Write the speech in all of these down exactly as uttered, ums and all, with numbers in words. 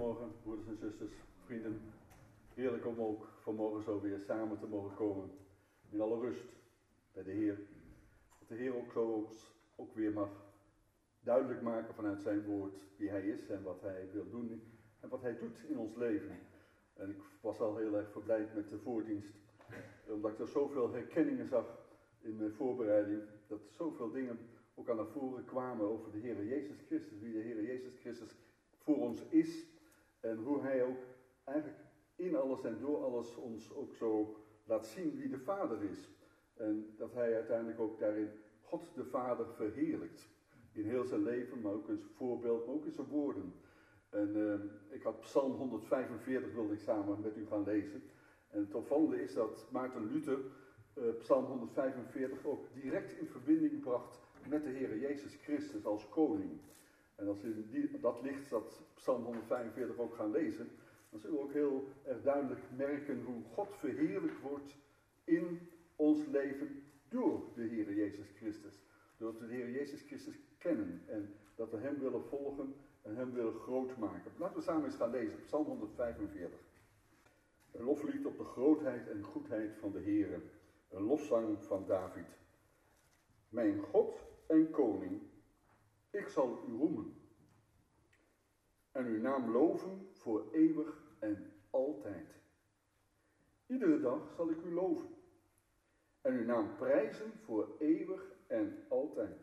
Goedemorgen, broeders en zusters, vrienden. Heerlijk om ook vanmorgen zo weer samen te mogen komen. In alle rust bij de Heer. Dat de Heer ook zo ons ook weer mag duidelijk maken vanuit zijn woord wie hij is en wat hij wil doen en wat hij doet in ons leven. En ik was al heel erg verblijd met de voordienst, omdat ik er zoveel herkenningen zag in mijn voorbereiding, dat zoveel dingen ook aan naar voren kwamen over de Heer Jezus Christus, wie de Heer Jezus Christus voor ons is en hoe hij ook eigenlijk in alles en door alles ons ook zo laat zien wie de Vader is. En dat hij uiteindelijk ook daarin God de Vader verheerlijkt. In heel zijn leven, maar ook in zijn voorbeeld, maar ook in zijn woorden. En uh, ik had Psalm honderdvijfenveertig wilde ik samen met u gaan lezen. En het opvallende is dat Maarten Luther uh, Psalm honderdvijfenveertig ook direct in verbinding bracht met de Heer Jezus Christus als koning. En als u die, dat licht, dat Psalm honderdvijfenveertig ook gaan lezen, dan zullen we ook heel erg duidelijk merken hoe God verheerlijkt wordt in ons leven door de Heer Jezus Christus. Door de Heer Jezus Christus kennen en dat we hem willen volgen en hem willen groot maken. Laten we samen eens gaan lezen, Psalm honderdvijfenveertig. Een loflied op de grootheid en goedheid van de Heer. Een lofzang van David. Mijn God en koning, ik zal u roemen. En uw naam loven voor eeuwig en altijd. Iedere dag zal ik u loven. En uw naam prijzen voor eeuwig en altijd.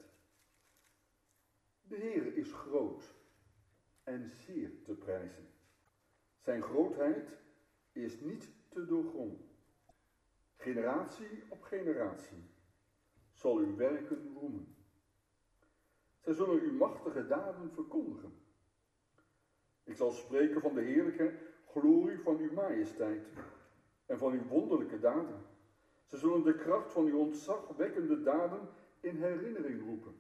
De Heer is groot en zeer te prijzen. Zijn grootheid is niet te doorgronden. Generatie op generatie zal uw werken roemen. Zij zullen uw machtige daden verkondigen. Ik zal spreken van de heerlijke glorie van uw majesteit en van uw wonderlijke daden. Ze zullen de kracht van uw ontzagwekkende daden in herinnering roepen.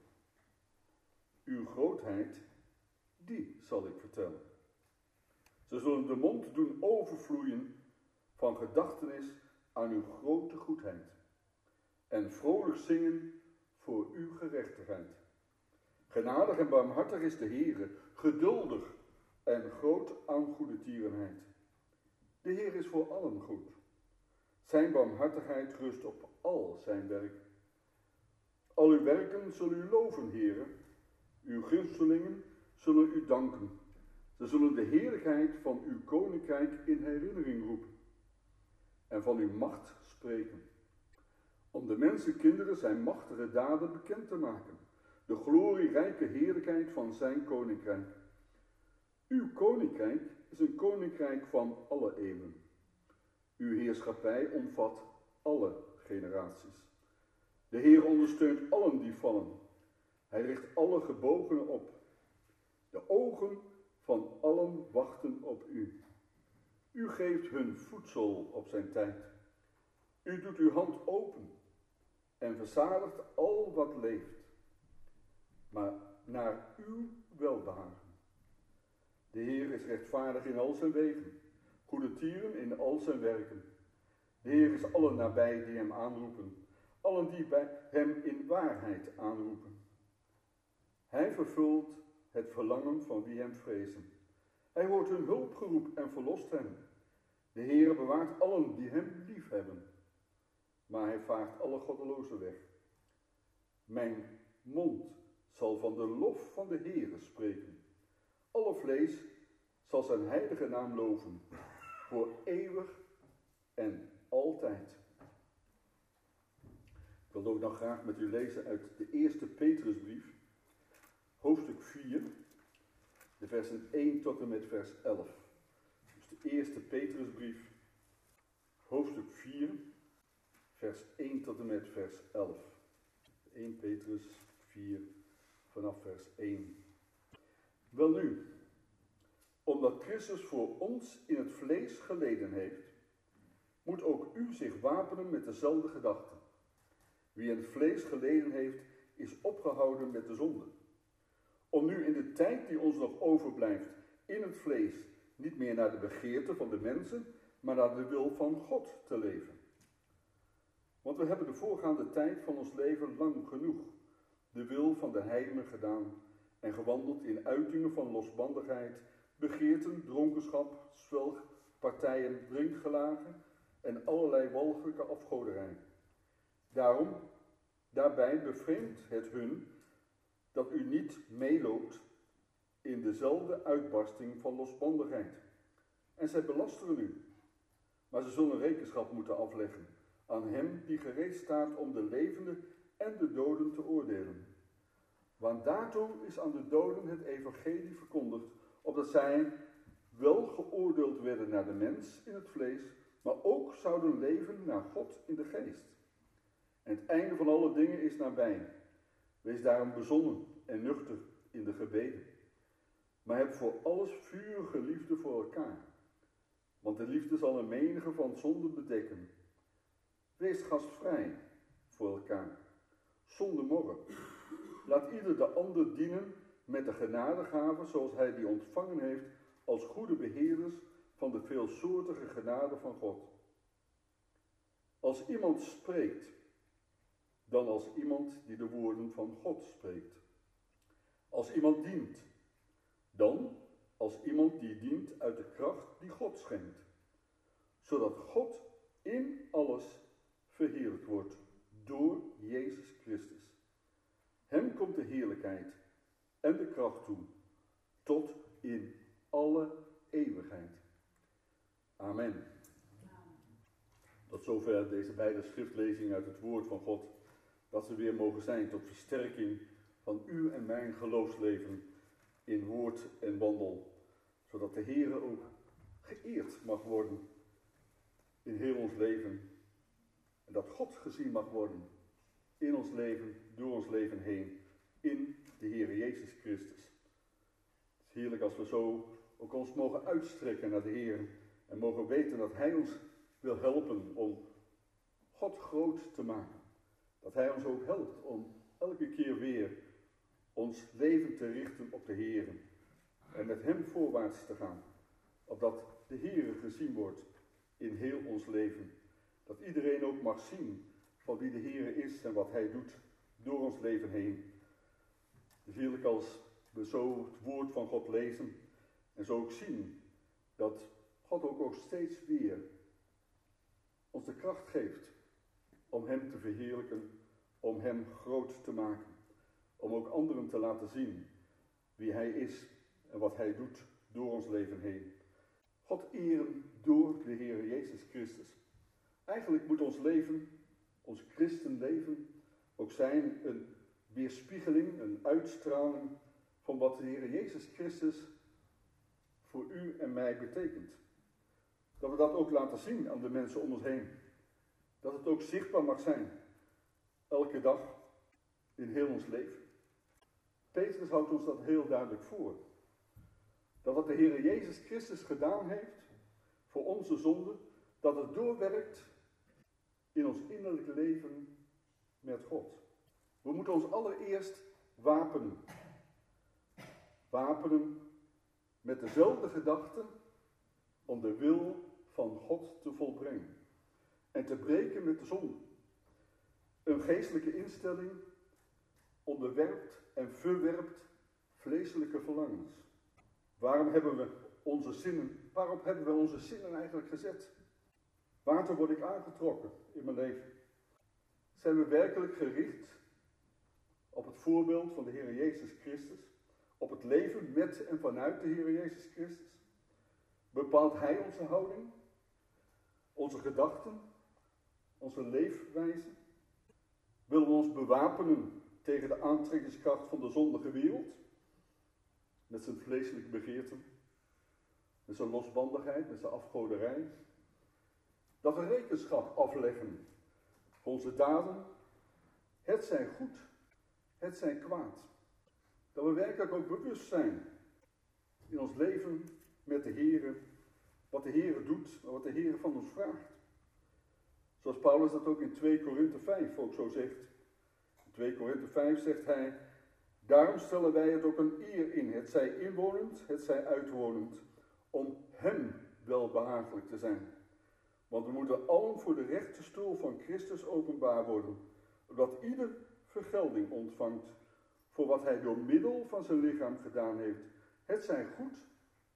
Uw grootheid, die zal ik vertellen. Ze zullen de mond doen overvloeien van gedachtenis aan uw grote goedheid en vrolijk zingen voor uw gerechtigheid. Genadig en barmhartig is de Heere, geduldig en groot aan goedertierenheid. De Heer is voor allen goed. Zijn barmhartigheid rust op al zijn werk. Al uw werken zullen u loven, Heere. Uw gunstelingen zullen u danken. Ze zullen de heerlijkheid van uw koninkrijk in herinnering roepen en van uw macht spreken. Om de mensenkinderen zijn machtige daden bekend te maken. De glorierijke heerlijkheid van zijn koninkrijk. Uw koninkrijk is een koninkrijk van alle eeuwen. Uw heerschappij omvat alle generaties. De Heer ondersteunt allen die vallen. Hij richt alle gebogenen op. De ogen van allen wachten op u. U geeft hun voedsel op zijn tijd. U doet uw hand open en verzadigt al wat leeft. Maar naar uw welbehagen. De Heer is rechtvaardig in al zijn wegen, goedertieren in al zijn werken. De Heer is allen nabij die hem aanroepen, allen die bij hem in waarheid aanroepen. Hij vervult het verlangen van wie hem vrezen. Hij hoort hun hulpgeroep en verlost hen. De Heer bewaart allen die hem liefhebben, maar hij vaagt alle goddelozen weg. Mijn mond zal van de lof van de Heere spreken. Alle vlees zal zijn heilige naam loven, voor eeuwig en altijd. Ik wil ook nog graag met u lezen uit de eerste Petrusbrief, hoofdstuk vier, de versen één tot en met vers elf. Dus de eerste Petrusbrief, hoofdstuk vier, vers één tot en met vers elf. eerste Petrus vier, vanaf vers één. Welnu, omdat Christus voor ons in het vlees geleden heeft, moet ook u zich wapenen met dezelfde gedachten. Wie in het vlees geleden heeft, is opgehouden met de zonde. Om nu in de tijd die ons nog overblijft in het vlees niet meer naar de begeerte van de mensen, maar naar de wil van God te leven. Want we hebben de voorgaande tijd van ons leven lang genoeg de wil van de heidenen gedaan en gewandeld in uitingen van losbandigheid begeerten, dronkenschap, zwelg, partijen, drinkgelagen en allerlei walgelijke afgoderij. Daarom, daarbij bevreemdt het hun dat u niet meeloopt in dezelfde uitbarsting van losbandigheid. En zij belasteren u, maar ze zullen rekenschap moeten afleggen aan hem die gereed staat om de levenden en de doden te oordelen. Want daartoe is aan de doden het evangelie verkondigd, opdat zij wel geoordeeld werden naar de mens in het vlees, maar ook zouden leven naar God in de geest. En het einde van alle dingen is nabij. Wees daarom bezonnen en nuchter in de gebeden. Maar heb voor alles vurige liefde voor elkaar. Want de liefde zal een menige van zonde bedekken. Wees gastvrij voor elkaar, zonder morren. Laat ieder de ander dienen met de genadegave zoals hij die ontvangen heeft als goede beheerders van de veelsoortige genade van God. Als iemand spreekt, dan als iemand die de woorden van God spreekt. Als iemand dient, dan als iemand die dient uit de kracht die God schenkt. Zodat God in alles verheerlijkt wordt door Jezus Christus. Hem komt de heerlijkheid en de kracht toe, tot in alle eeuwigheid. Amen. Tot zover deze beide schriftlezingen uit het woord van God, dat ze weer mogen zijn tot versterking van uw en mijn geloofsleven in woord en wandel, zodat de Heere ook geëerd mag worden in heel ons leven en dat God gezien mag worden in ons leven, door ons leven heen, in de Heere Jezus Christus. Het is heerlijk als we zo ook ons mogen uitstrekken naar de Heer en mogen weten dat Hij ons wil helpen om God groot te maken. Dat Hij ons ook helpt om elke keer weer ons leven te richten op de Heer en met Hem voorwaarts te gaan. Opdat de Heer gezien wordt in heel ons leven. Dat iedereen ook mag zien van wie de Heer is en wat Hij doet door ons leven heen. Het is heerlijk als we zo het woord van God lezen en zo ook zien dat God ook, ook steeds weer ons de kracht geeft om Hem te verheerlijken, om Hem groot te maken. Om ook anderen te laten zien wie Hij is en wat Hij doet door ons leven heen. God eren door de Heer Jezus Christus. Eigenlijk moet ons leven, ons christenleven, ook zijn een weerspiegeling, een uitstraling van wat de Heer Jezus Christus voor u en mij betekent. Dat we dat ook laten zien aan de mensen om ons heen. Dat het ook zichtbaar mag zijn, elke dag in heel ons leven. Petrus houdt ons dat heel duidelijk voor. Dat wat de Heer Jezus Christus gedaan heeft voor onze zonde, dat het doorwerkt in ons innerlijke leven met God. We moeten ons allereerst wapenen. Wapenen met dezelfde gedachte om de wil van God te volbrengen. En te breken met de zonde. Een geestelijke instelling onderwerpt en verwerpt vleeselijke verlangens. Waarom hebben we onze zinnen, waarop hebben we onze zinnen eigenlijk gezet? Waartoe word ik aangetrokken in mijn leven? Zijn we werkelijk gericht op het voorbeeld van de Heer Jezus Christus? Op het leven met en vanuit de Heer Jezus Christus? Bepaalt Hij onze houding? Onze gedachten? Onze leefwijze? Willen we ons bewapenen tegen de aantrekkingskracht van de zondige wereld? Met zijn vleeselijke begeerten? Met zijn losbandigheid? Met zijn afgoderij? Dat we rekenschap afleggen voor onze daden. Het zijn goed, het zijn kwaad. Dat we werkelijk ook bewust zijn in ons leven met de Heer, wat de Heer doet en wat de Heer van ons vraagt. Zoals Paulus dat ook in twee Korinthe vijf ook zo zegt. In twee Korinthe vijf zegt hij: daarom stellen wij het ook een eer in, het zij inwonend, het zij uitwonend, om hem welbehagelijk te zijn. Want we moeten allen voor de rechte stoel van Christus openbaar worden, opdat ieder vergelding ontvangt voor wat hij door middel van zijn lichaam gedaan heeft. Het zij goed,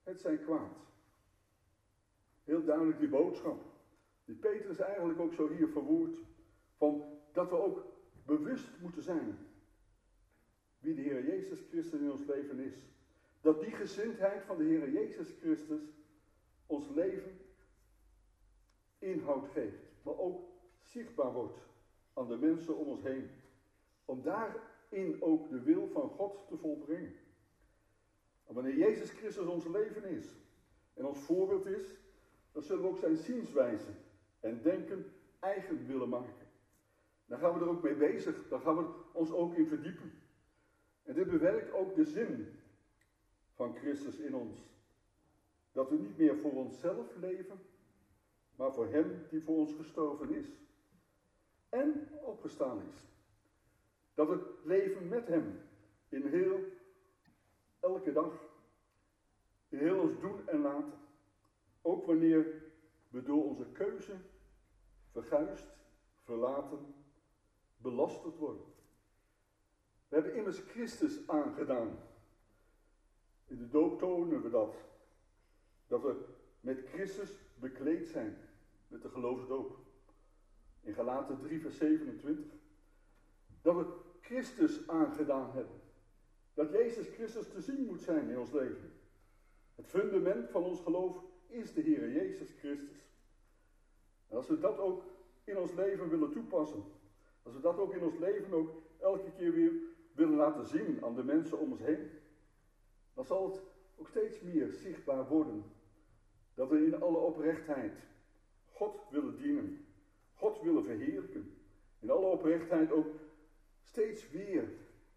het zijn kwaad. Heel duidelijk die boodschap. Die Petrus eigenlijk ook zo hier verwoordt. Van dat we ook bewust moeten zijn wie de Heer Jezus Christus in ons leven is. Dat die gezindheid van de Heer Jezus Christus ons leven inhoud geeft. Maar ook zichtbaar wordt aan de mensen om ons heen. Om daarin ook de wil van God te volbrengen. En wanneer Jezus Christus ons leven is en ons voorbeeld is, dan zullen we ook zijn zienswijze en denken eigen willen maken. Dan gaan we er ook mee bezig, dan gaan we ons ook in verdiepen. En dit bewerkt ook de zin van Christus in ons. Dat we niet meer voor onszelf leven, maar voor Hem die voor ons gestorven is. En opgestaan is. Dat we leven met Hem in heel elke dag. In heel ons doen en laten. Ook wanneer we door onze keuze verguisd, verlaten, belasterd worden. We hebben immers Christus aangedaan. In de doop tonen we dat. Dat we met Christus bekleed zijn. Met de geloofsdoop. In Galaten drie vers zevenentwintig. Dat we Christus aangedaan hebben. Dat Jezus Christus te zien moet zijn in ons leven. Het fundament van ons geloof is de Heer Jezus Christus. En als we dat ook in ons leven willen toepassen. Als we dat ook in ons leven ook elke keer weer willen laten zien aan de mensen om ons heen. Dan zal het ook steeds meer zichtbaar worden. Dat we in alle oprechtheid God willen dienen. God willen verheerlijken. In alle oprechtheid ook steeds weer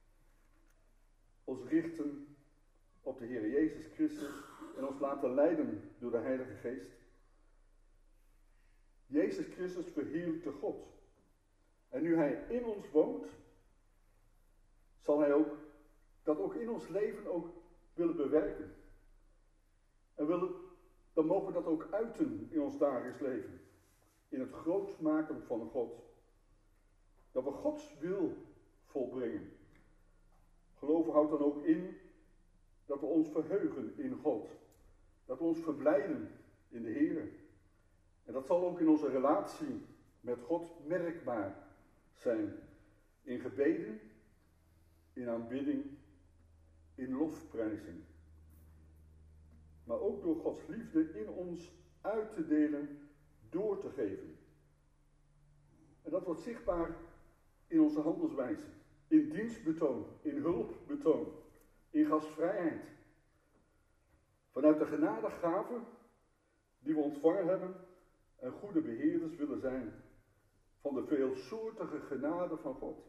ons richten op de Heer Jezus Christus en ons laten leiden door de Heilige Geest. Jezus Christus verheerlijkte God. En nu Hij in ons woont, zal Hij ook dat ook in ons leven ook willen bewerken. En willen, dan mogen we dat ook uiten in ons dagelijks leven. In het groot maken van God. Dat we Gods wil volbrengen. Geloven houdt dan ook in dat we ons verheugen in God. Dat we ons verblijden in de Heer. En dat zal ook in onze relatie met God merkbaar zijn. In gebeden, in aanbidding, in lofprijzing. Maar ook door Gods liefde in ons uit te delen, door te geven. En dat wordt zichtbaar in onze handelswijze. In dienstbetoon, in hulpbetoon, in gastvrijheid. Vanuit de genadegaven die we ontvangen hebben en goede beheerders willen zijn van de veelsoortige genade van God.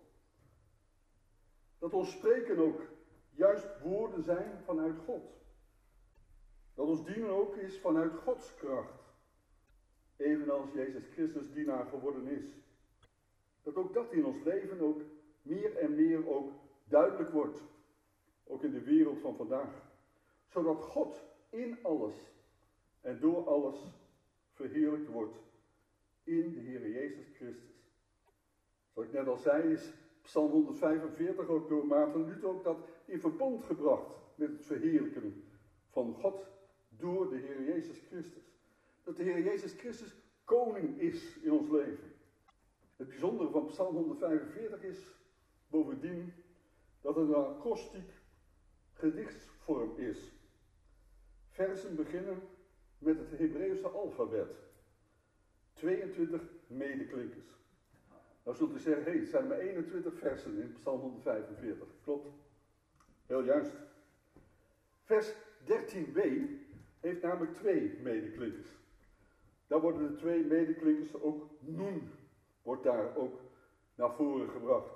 Dat ons spreken ook juist woorden zijn vanuit God. Dat ons dienen ook is vanuit Gods kracht. Evenals Jezus Christus dienaar geworden is. Dat ook dat in ons leven ook meer en meer ook duidelijk wordt. Ook in de wereld van vandaag. Zodat God in alles en door alles verheerlijkt wordt. In de Heer Jezus Christus. Zoals ik net al zei is Psalm honderdvijfenveertig ook door Maarten Luther ook dat in verband gebracht met het verheerlijken van God door de Heer Jezus Christus. Dat de Heer Jezus Christus koning is in ons leven. Het bijzondere van Psalm honderdvijfenveertig is bovendien dat het een acrostiek gedichtsvorm is. Versen beginnen met het Hebreeuwse alfabet. tweeëntwintig medeklinkers. Nou zult u zeggen, hé, hey, het zijn maar eenentwintig versen in Psalm honderdvijfenveertig. Klopt. Heel juist. Vers dertien b heeft namelijk twee medeklinkers. Daar worden de twee medeklinkers ook noen, wordt daar ook naar voren gebracht.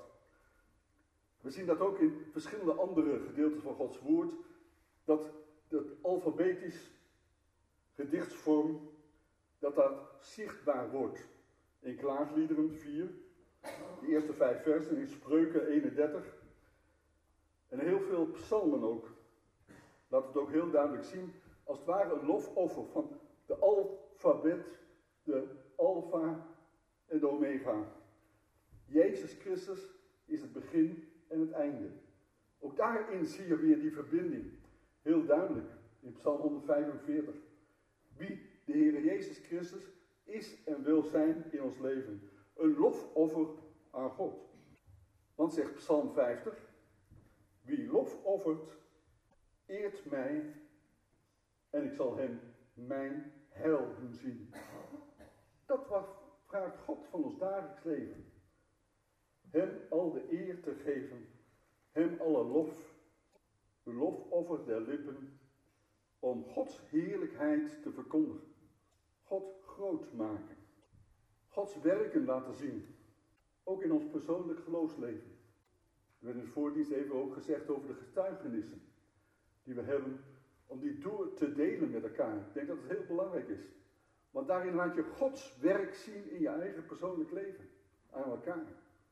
We zien dat ook in verschillende andere gedeelten van Gods woord, dat het alfabetisch gedichtsvorm, dat dat zichtbaar wordt. In Klaagliederen vier, de eerste vijf versen, in Spreuken eenendertig. En heel veel psalmen ook. Laat het ook heel duidelijk zien, als het ware een lofoffer van de alfabet, de alfa en de omega. Jezus Christus is het begin en het einde. Ook daarin zie je weer die verbinding. Heel duidelijk. in Psalm honderdvijfenveertig. Wie de Heer Jezus Christus is en wil zijn in ons leven. Een lofoffer aan God. Want zegt Psalm vijftig, wie lof offert, eert mij en ik zal hem mijn heil doen zien. Dat wat vraagt God van ons dagelijks leven. Hem al de eer te geven, hem alle lof, de lofoffer der lippen, om Gods heerlijkheid te verkondigen. God groot maken. Gods werken laten zien. Ook in ons persoonlijk geloofsleven. Er werd in de voordienst even ook gezegd over de getuigenissen die we hebben, om die door te delen met elkaar. Ik denk dat het heel belangrijk is. Want daarin laat je Gods werk zien in je eigen persoonlijk leven. Aan elkaar.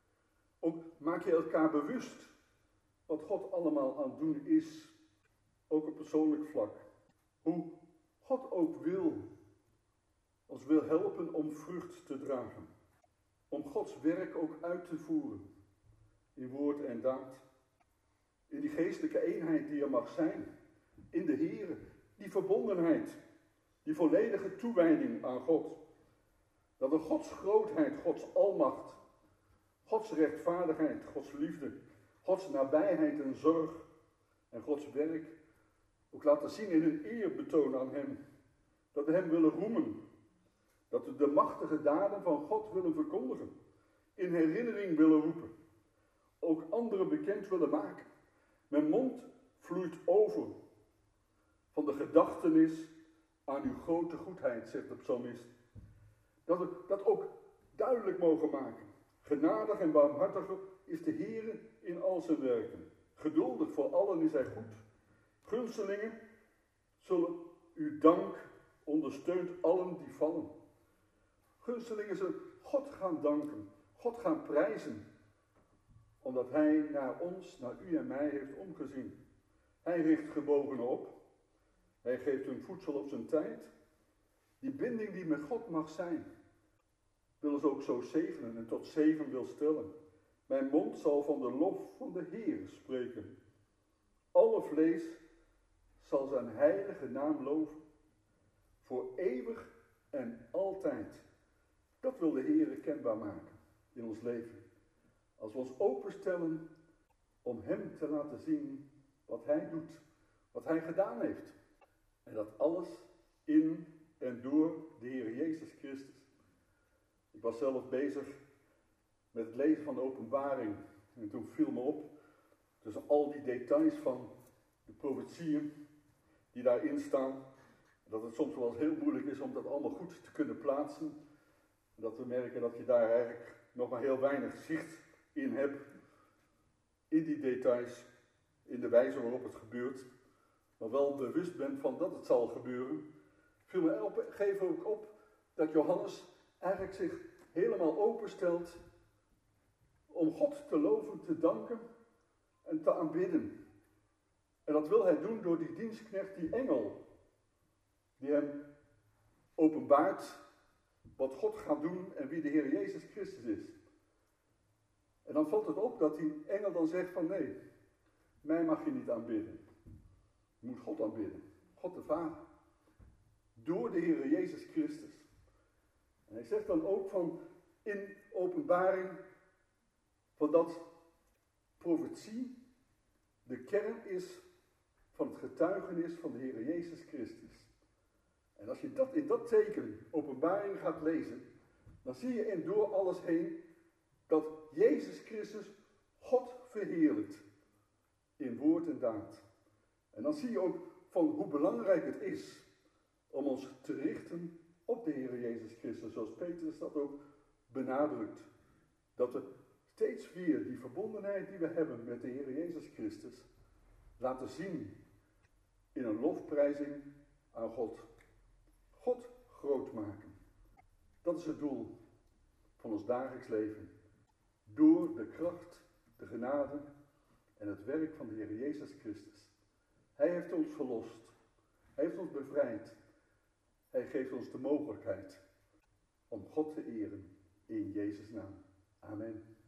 Ook maak je elkaar bewust wat God allemaal aan het doen is. Ook op persoonlijk vlak. Hoe God ook wil, ons wil helpen om vrucht te dragen. Om Gods werk ook uit te voeren. In woord en daad. In die geestelijke eenheid die er mag zijn. In de Here. Die verbondenheid. Die volledige toewijding aan God. Dat er Gods grootheid, Gods almacht, Gods rechtvaardigheid, Gods liefde, Gods nabijheid en zorg en Gods werk ook laten zien in een eerbetoon aan Hem. Dat we Hem willen roemen. Dat we de machtige daden van God willen verkondigen. In herinnering willen roepen. Ook anderen bekend willen maken. Mijn mond vloeit over van de gedachtenis aan uw grote goedheid, zegt de psalmist. Dat we dat ook duidelijk mogen maken. Genadig en barmhartig is de Heere in al zijn werken. Geduldig voor allen is hij goed. Gunstelingen zullen uw dank ondersteunt allen die vallen. Gunstelingen zullen God gaan danken, God gaan prijzen. Omdat hij naar ons, naar u en mij heeft omgezien. Hij richt gebogenen op. Hij geeft hun voedsel op zijn tijd. Die binding die met God mag zijn, wil ons ook zo zegenen en tot zegen wil stellen. Mijn mond zal van de lof van de Heer spreken. Alle vlees zal zijn heilige naam loven. Voor eeuwig en altijd. Dat wil de Heer kenbaar maken in ons leven. Als we ons openstellen om Hem te laten zien wat Hij doet, wat Hij gedaan heeft. En dat alles in en door de Heer Jezus Christus. Ik was zelf bezig met het lezen van de Openbaring. En toen viel me op, tussen al die details van de profetieën die daarin staan, dat het soms wel eens heel moeilijk is om dat allemaal goed te kunnen plaatsen. En dat we merken dat je daar eigenlijk nog maar heel weinig zicht in hebt. In die details, in de wijze waarop het gebeurt. Maar wel bewust bent van dat het zal gebeuren. Viel me op, geef ook op dat Johannes eigenlijk zich helemaal openstelt om God te loven, te danken en te aanbidden. En dat wil hij doen door die dienstknecht, die engel, die hem openbaart wat God gaat doen en wie de Heer Jezus Christus is. En dan valt het op dat die engel dan zegt van nee, mij mag je niet aanbidden. Je moet God aanbidden, God de Vader. Door de Heer Jezus Christus. En hij zegt dan ook van in openbaring van dat profetie de kern is van het getuigenis van de Heer Jezus Christus. En als je dat in dat teken, openbaring, gaat lezen, dan zie je in door alles heen dat Jezus Christus God verheerlijkt in woord en daad. En dan zie je ook van hoe belangrijk het is om ons te richten op de Heer Jezus Christus, zoals Petrus dat ook benadrukt. Dat we steeds weer die verbondenheid die we hebben met de Heer Jezus Christus laten zien in een lofprijzing aan God. God groot maken. Dat is het doel van ons dagelijks leven. Door de kracht, de genade en het werk van de Heer Jezus Christus. Hij heeft ons verlost. Hij heeft ons bevrijd. Hij geeft ons de mogelijkheid om God te eren in Jezus' naam. Amen.